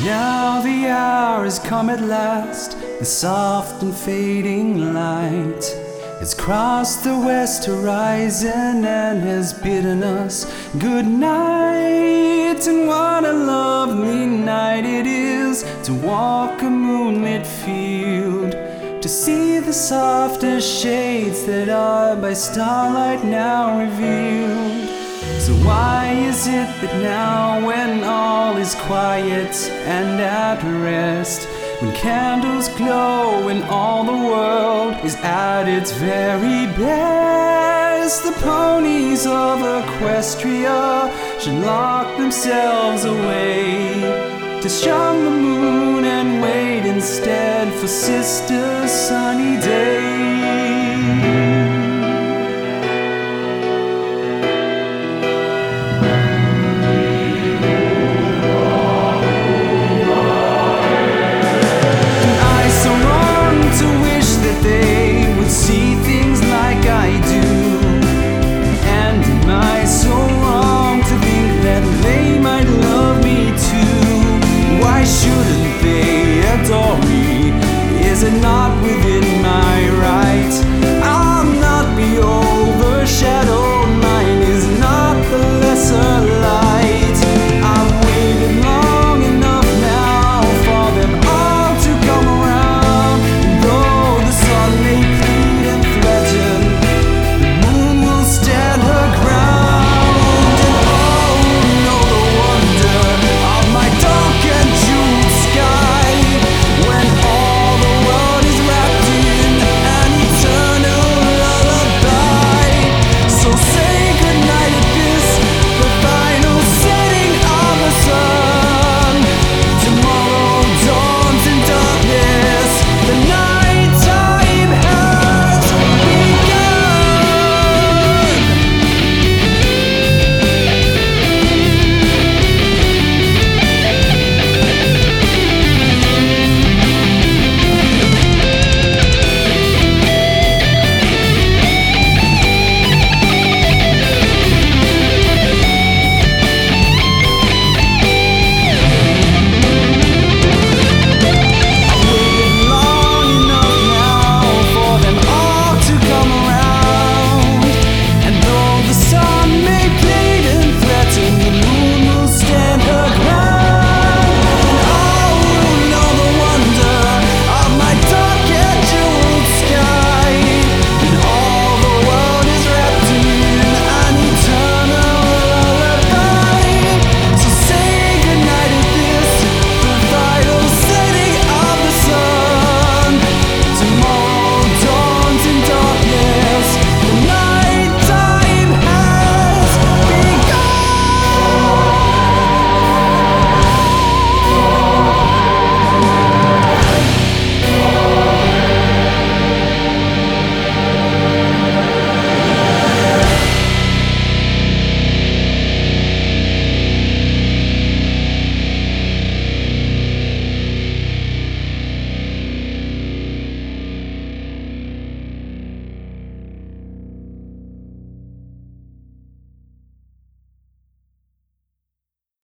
Now the hour has come at last, the soft and fading light has crossed the west horizon and has bidden us good night. And what a lovely night it is to walk a moonlit field, to see the softest shades that are by starlight now revealed. So why is it that now, when all is quiet and at rest, when candles glow and all the world is at its very best, the ponies of Equestria should lock themselves away to shun the moon and wait instead for Sister Sunny Day?